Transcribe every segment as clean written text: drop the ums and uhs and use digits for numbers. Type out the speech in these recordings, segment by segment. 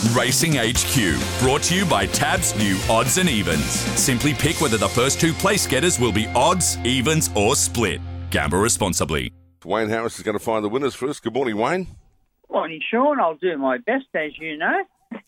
Racing HQ, brought to you by Tab's new Odds and Evens. Simply pick whether the first two place getters will be odds, evens or split. Gamble responsibly. Wayne Harris is going to find the winners for us. Good morning, Wayne. Morning, Sean. I'll do my best, as you know.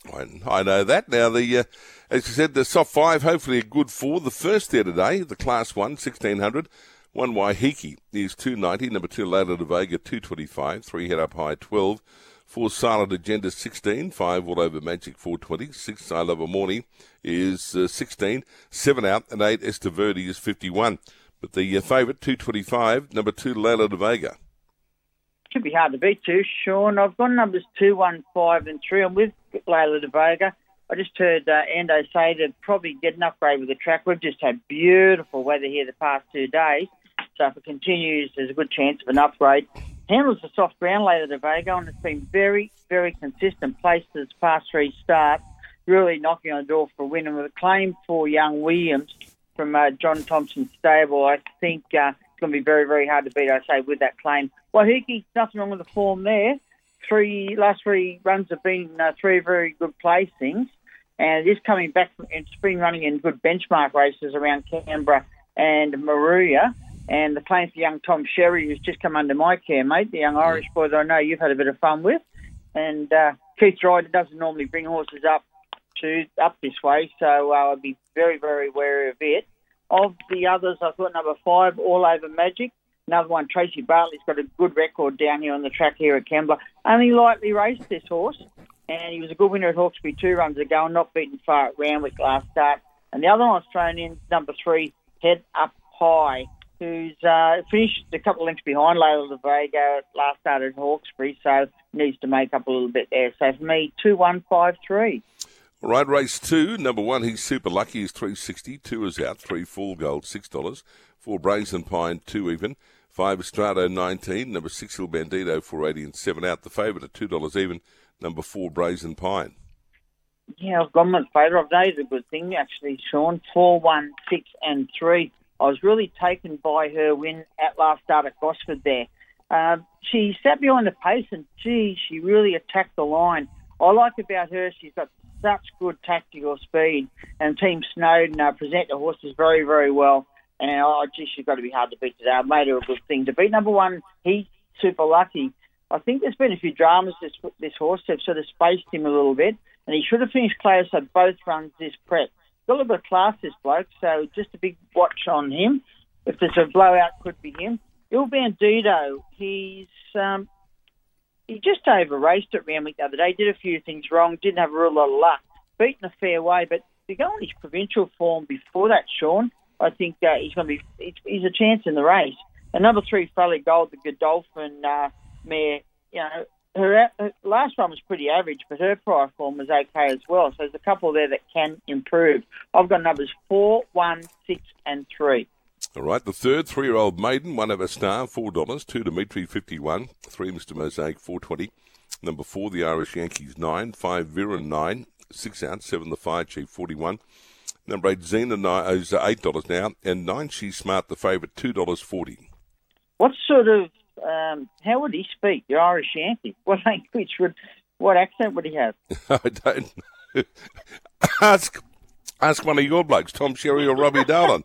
I know that. Now, as you said, the soft five, hopefully a good four. The first there today, the Class 1, 1600. 1 Waiheke is 290. Number 2, Layla de Vega, 225. 3 Head Up High, 12. 4 Silent Agenda, 16. 5 All Over Magic, 420. 6 I Love a Morning is 16. 7 out, and 8 Esther Verde is 51. But the favourite, 225, number 2, Layla de Vega. Should be hard to beat too, Sean. I've got numbers 2, 1, 5 and 3. I'm with Layla de Vega. I just heard Ando say to probably get an upgrade with the track. We've just had beautiful weather here the past 2 days. So if it continues, there's a good chance of an upgrade. Handles the soft ground, Layla de Vega, and it's been very, very consistent. Placed its past 3 starts, really knocking on the door for a win. And with a claim for young Williams from John Thompson's stable, I think it's going to be very, very hard to beat, I say, with that claim. Waiheke, nothing wrong with the form there. Last 3 runs have been 3 very good placings. And it is coming back. It's been running in good benchmark races around Canberra and Maruya. And the claim for young Tom Sherry, who's just come under my care, mate, the young Irish boy that I know you've had a bit of fun with. And Keith Ryder doesn't normally bring horses up this way, so I'd be very, very wary of it. Of the others, I thought number 5, All Over Magic. Another one, Tracy Bartley's got a good record down here on the track here at Kembla. Only lightly raced this horse. And he was a good winner at Hawkesbury 2 runs ago and not beaten far at Randwick last start. And the other one I was thrown in, number 3, Head Up High, who's finished a couple of lengths behind Layla de Vega last start at Hawkesbury, so needs to make up a little bit there. So for me, 2, 1, 5, 3. All right, race 2, number 1, he's Super Lucky, is 360. 2 is out. 3 Full Gold, $6. 4 Brazen Pine, 2 even. 5 Estrado, 19. Number 6 Il Bandito, 480 and 7 out. The favourite at $2 even. Number 4, Brazen Pine. Yeah, I've gone with favourite. I've noticed a good thing, actually, Sean. 4, 1, 6 and 3. I was really taken by her win at last start at Gosford there. She sat behind the pace and, she really attacked the line. I like about her, she's got such good tactical speed. And Team Snowden present the horses very, very well. And, she's got to be hard to beat today. I've made her a good thing to beat. Number 1, he's Super Lucky. I think there's been a few dramas this horse. They've sort of spaced him a little bit, and he should have finished close at both runs this prep. Got a little bit of class, this bloke, so just a big watch on him. If there's a blowout, could be him. Il Bandito, he just over-raced at Randwick the other day, did a few things wrong, didn't have a real lot of luck, beaten a fair way, but to go on his provincial form before that, Sean, I think he's a chance in the race. And number 3, Folly Gold, the Godolphin mare, her last one was pretty average, but her prior form was okay as well. So there's a couple there that can improve. I've got numbers 4, 1, 6 and 3. All right, the third, 3-year-old maiden, 1 Over Star, $4. 2 Dimitri, 51. 3 Mr. Mosaic, 420. Number 4, the Irish Yankees, 9. 5 Viren, 9. 6 out. 7 the Fire Chief, 41. Number 8 Xena is $8 now, and 9 She's Smart, the favourite, $2.40. What sort of how would he speak? The Irish Yankee. What accent would he have? I don't know. Ask one of your blokes, Tom Sherry or Robbie Darlin.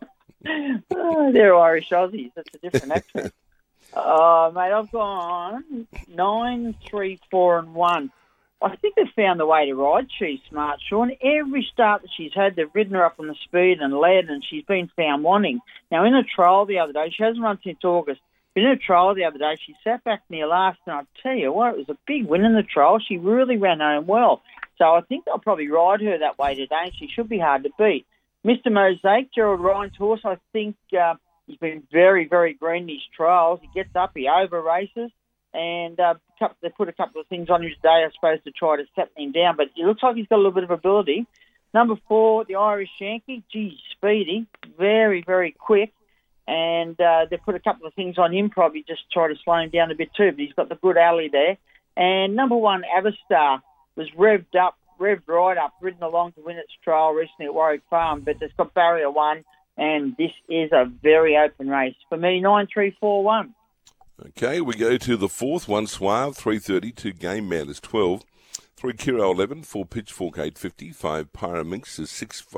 They're Irish Aussies. That's a different accent. Oh, mate, I've gone 9, 3, 4 and 1. I think they've found the way to ride She's Smart, Sean. Every start that she's had, they've ridden her up on the speed and led, and she's been found wanting. Now, in a trial the other day, she hasn't run since August. In a trial the other day, she sat back near last, and I'll tell you what, it was a big win in the trial. She really ran home well. So I think I'll probably ride her that way today, and she should be hard to beat. Mr. Mosaic, Gerald Ryan's horse, I think he's been very, very green in his trials. He gets up, he over-races, and they put a couple of things on him today, I suppose, to try to set him down. But it looks like he's got a little bit of ability. Number 4, the Irish Yankee, speedy, very, very quick. And they put a couple of things on him, probably just try to slow him down a bit too, but he's got the good alley there. And number 1, Avastar, was revved right up, ridden along to win its trial recently at Warwick Farm, but it's got barrier 1, and this is a very open race. For me, 9, 3, 4, 1. Okay, we go to the fourth, 1 Suave, 3:30, 2 Game Man is 12. 3 Kiro 11, 4 Pitchfork 850, 5 Pyraminx is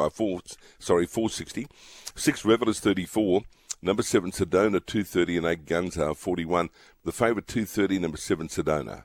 460, 6 Revel is 34, number 7 Sedona 230 and 8 Guns are 41. The favourite 230, number 7 Sedona.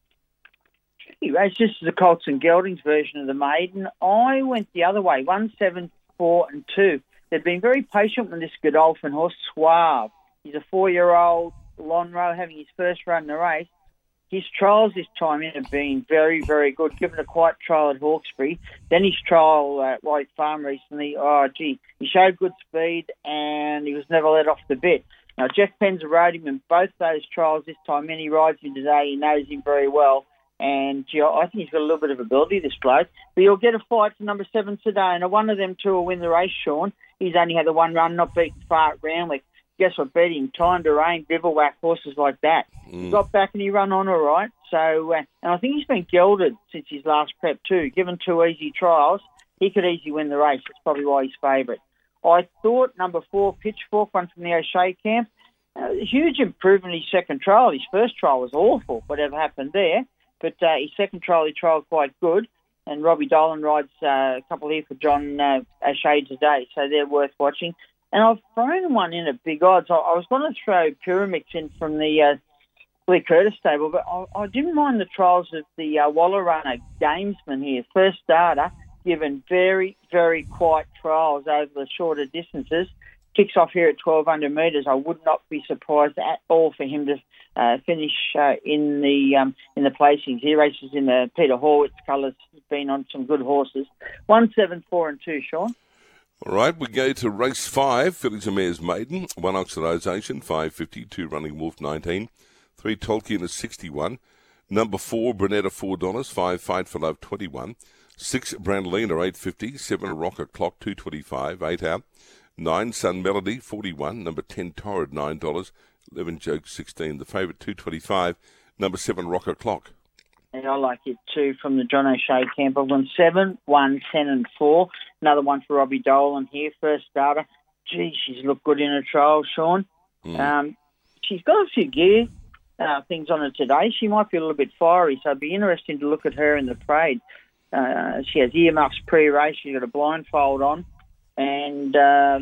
Race. This is the Colts and Geldings version of the maiden. I went the other way, 1, 7, 4 and 2. They've been very patient with this Godolphin horse, Suave. He's a 4-year-old Lonhro having his first run in the race. His trials this time in have been very, very good. Given a quiet trial at Hawkesbury, then his trial at White Farm recently, he showed good speed and he was never let off the bit. Now, Jeff Penza rode him in both those trials this time, and he rides him today. He knows him very well. And I think he's got a little bit of ability, this bloke. But he'll get a fight for number 7 today. And one of them two will win the race, Sean. He's only had the one run, not beaten far at Roundwick. Guess what beat him? Time to Rain, Bivouac, horses like that. He got back and he ran on all right. So, and I think he's been gelded since his last prep too. Given 2 easy trials, he could easily win the race. That's probably why he's favourite. I thought number 4, Pitchfork, one from the O'Shea camp. Huge improvement in his second trial. His first trial was awful, whatever happened there. But his second trial, he trialled quite good. And Robbie Dolan rides a couple here for John O'Shea today, so they're worth watching. And I've thrown one in at big odds. I was going to throw Pyramix in from the Lee Curtis stable, but I didn't mind the trials of the Waller runner, Gamesman here, first starter, given very, very quiet trials over the shorter distances. Kicks off here at 1,200 metres. I would not be surprised at all for him to finish in the placings. He races in the Peter Horwitz colours. He's been on some good horses. 1, 7, 4 and 2, Sean. All right, we go to race 5, Fillies and Mares Maiden, 1 Oxidisation, 550, 2 Running Wolf, 19, 3 Tolkien is 61, number 4 Brunetta, $4, 5 Fight for Love, 21, 6 Brandolina, 850, 7 Rocker Clock, 225, 8 out, 9 Sun Melody, 41, number 10 Torrid, $9, 11 Joke, 16, the favourite, 225, number 7 Rocker Clock. And I like it too from the John O'Shea camp. I've gone 7, 1, 10 and 4. Another one for Robbie Dolan here, first starter. Gee, she's looked good in her trial, Sean. She's got a few gear things on her today. She might be a little bit fiery, so it'd be interesting to look at her in the parade. She has earmuffs pre-race. She's got a blindfold on. And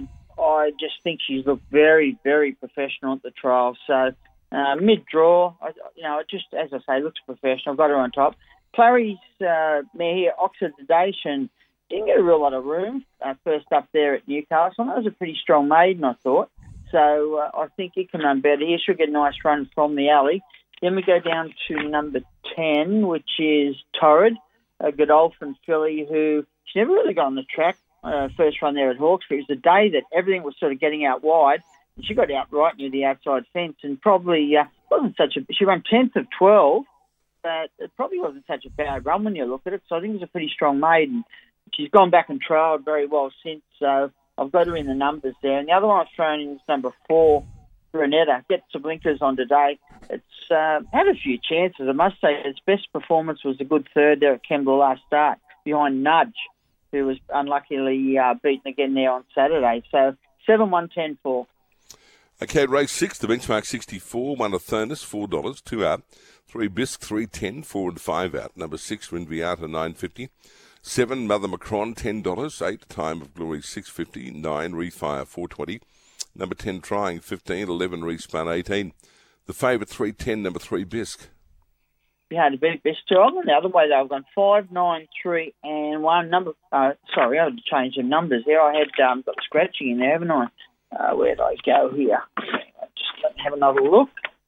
I just think she's looked very, very professional at the trial. So mid-draw, just, as I say, looks professional. Got her on top. Clary's mare here, Oxidation, didn't get a real lot of room first up there at Newcastle. That was a pretty strong maiden, I thought. So I think it can run better here. She'll get a nice run from the alley. Then we go down to number 10, which is Torrid, a Godolphin filly who she never really got on the track. First run there at Hawkesbury. It was the day that everything was sort of getting out wide. And she got out right near the outside fence and probably wasn't such a... She ran 10th of 12, but it probably wasn't such a bad run when you look at it. So I think it was a pretty strong maiden. She's gone back and trialled very well since, so I've got her in the numbers there. And the other one I've thrown in is number 4, Brunetta. Get some blinkers on today. It's had a few chances. I must say its best performance was a good third there at Kembla last start, behind Nudge, who was unluckily beaten again there on Saturday. So 7, 1, 10, 4. Okay, race 6, the benchmark 64, 1 Athonus, $4, 2 out, 3 Bisque, 3, 10, 4 and 5 out. Number 6, Rinviata, $9.50. 7, Mother Macron, $10. 8, Time of Glory, $6.50. 9, Refire, $4.20. Number 10, Trying, $15. 11, Respun, $18. The favourite, 3.10, number 3, Bisque. You had a bit best too. I've gone the other way though. I've gone 5, 9, 3 and 1. Sorry, I had to change the numbers there. I had got the scratching in there, haven't I? Where'd I go here? Just let me have another look.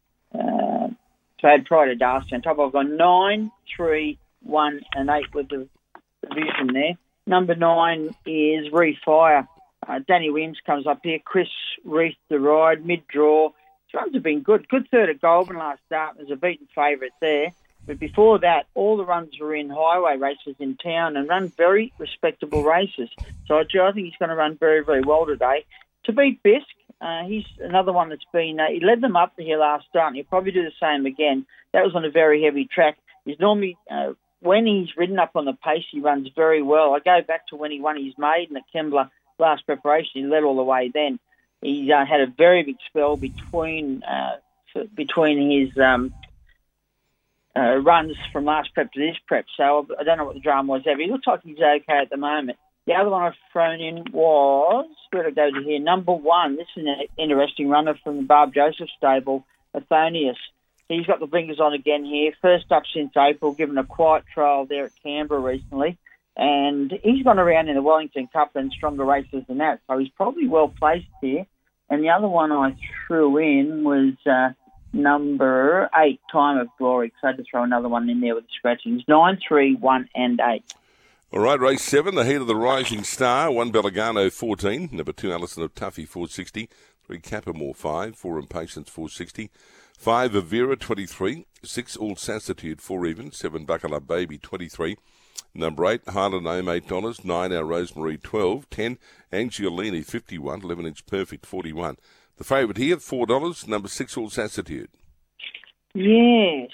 So I had Pride of Darcy on top. I've got 9, 3, 1 and 8 with the division there. Number 9 is Refire. Danny Williams comes up here. Chris Reith the ride, mid-draw. His runs have been good. Good third at Goulburn last start. There's a beaten favourite there. But before that, all the runs were in highway races in town and run very respectable races. So I think he's going to run very, very well today. To beat Bisque, he's another one that's been... he led them up here last start, and he'll probably do the same again. That was on a very heavy track. He's normally... when he's ridden up on the pace, he runs very well. I go back to when he won his maiden at Kembla last preparation. He led all the way then. He had a very big spell between his runs from last prep to this prep, so I don't know what the drama was there, but he looks like he's okay at the moment. The other one I've thrown in was, where did I go to here? Number 1. This is an interesting runner from the Barb Joseph stable, Athonius. He's got the blinkers on again here. First up since April, given a quiet trial there at Canberra recently. And he's gone around in the Wellington Cup and stronger races than that, so he's probably well placed here. And the other one I threw in was number 8, Time of Glory. So I had to throw another one in there with the scratchings. 9, 3, 1 and 8. All right, race 7, the heat of the Rising Star, 1 Belagano 14, number 2 Alison of Tuffy 460, 3 Capamore 5, 4 Impatience 460, 5 Avera 23, 6 All Sassitude 4 even, 7 Buckle Up Baby 23, number 8 Highland Nome $8, 9 Our Rosemary 12, 10 Angiolini 51, 11 Inch Perfect 41. The favourite here $4, number 6 All Sassitude. Yes,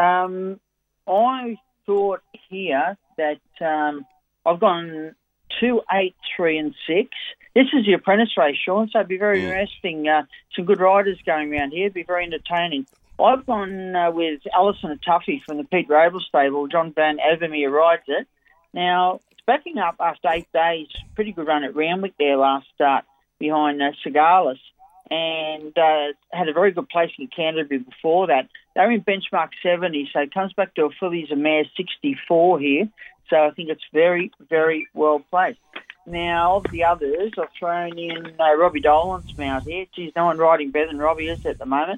I thought here that I've gone 2, 8, 3 and 6. This is the apprentice race, Sean, so it'd be very interesting. Some good riders going around here. It'd be very entertaining. I've gone with Alison of Tuffy from the Pete Rabel stable. John Van Evermere rides it. Now, it's backing up after 8 days. Pretty good run at Randwick there last start behind Cigalis. And had a very good placing at Canterbury before that. They're in benchmark 70, so it comes back to a fillies a mare 64 here. So I think it's very, very well placed. Now, of the others, I've thrown in Robbie Dolan's mount here. Geez, no one riding better than Robbie is at the moment.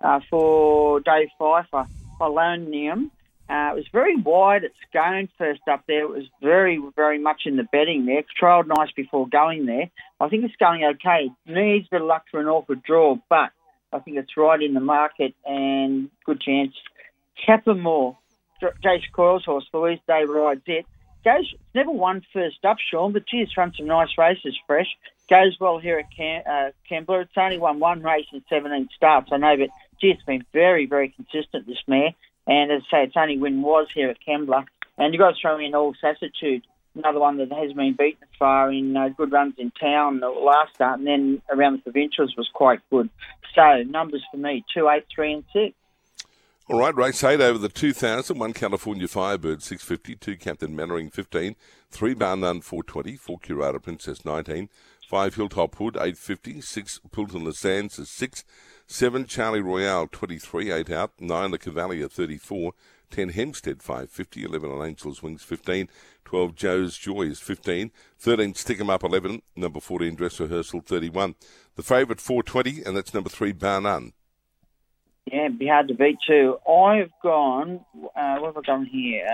For Dave Pfeiffer, Polonium. It was very wide at Scone first up there. It was very, very much in the betting there. It's trialled nice before going there. I think it's going okay. Needs a bit of luck for an awkward draw, but I think it's right in the market and good chance. Capamore, Jace Coyle's horse, Louise Day rides it. It's never won first up, Sean, but geez, run some nice races fresh. Goes well here at Canberra. It's only won 1 race in 17 starts, I know, but gee, it's been very, very consistent, this mare. And as I say, its only win was here at Kembla. And you've got to throw in All Sassitude, another one that has been beaten as far in good runs in town the last start, and then around the provincials was quite good. So, numbers for me, 2, 8, 3 and 6. All right, race 8 over the 2,000, 1 California Firebird 650, 2 Captain Mannering 15, 3 Barnum 420, 4 Curata Princess 19, 5 Hilltop Hood 850, 6 Pilton Les Sands 6, 7 Charlie Royale 23, 8 out, 9 The Cavalier 34, 10 Hempstead 550, 11 On Angel's Wings 15, 12 Joe's Joy is 15, 13 Stick 'em Up 11, number 14 Dress Rehearsal 31. The favourite 420, and that's number 3 Barnum. Yeah, it'd be hard to beat too. I've gone, what have I gone here?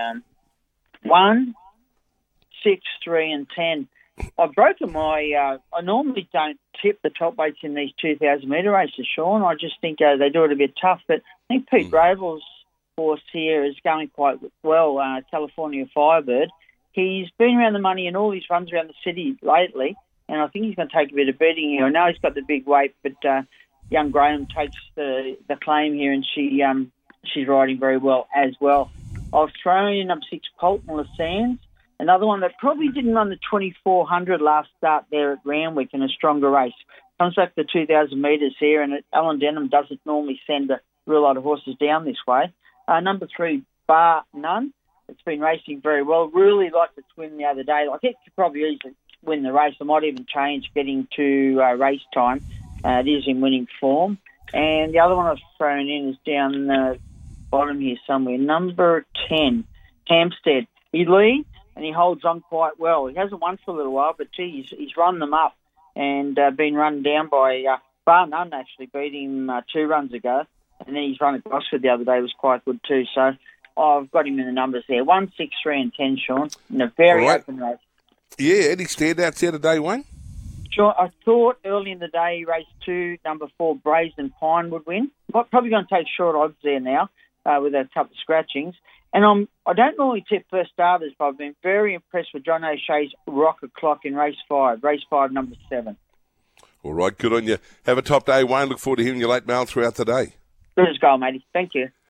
1, 6, 3 and 10. I've broken my, I normally don't tip the top weights in these 2,000 metre races, Sean. I just think they do it a bit tough. But I think Pete Rabel's horse here is going quite well, California Firebird. He's been around the money in all his runs around the city lately, and I think he's going to take a bit of beating here. I know he's got the big weight, but young Graham takes the claim here, and she's riding very well as well. I've thrown in number 6, Polton Les Sands. Another one that probably didn't run the 2,400 last start there at Randwick in a stronger race. Comes back to 2,000 metres here, and Alan Denham doesn't normally send a real lot of horses down this way. Number 3, Bar None. It's been racing very well. Really liked its win the other day. Like, it could probably easily win the race. I might even change getting to race time. It is in winning form. And the other one I've thrown in is down the bottom here somewhere. Number 10, Hampstead. He leads and he holds on quite well. He hasn't won for a little while, but gee, he's run them up and been run down by Bar None, actually beat him 2 runs ago. And then he's run at Gosford the other day, was quite good too. So I've got him in the numbers there. 1, 6, 3 and 10, Sean, in a very open race. Yeah, any standouts here today, Wayne? Sure, I thought early in the day, race 2, number 4, Brazen Pine would win. Probably going to take short odds there now with a couple of scratchings. And I don't normally tip first starters, but I've been very impressed with John O'Shea's Rocket Clock in race 5, number 7. All right, good on you. Have a top day, Wayne. Look forward to hearing your late mail throughout the day. Good as gold, matey. Thank you.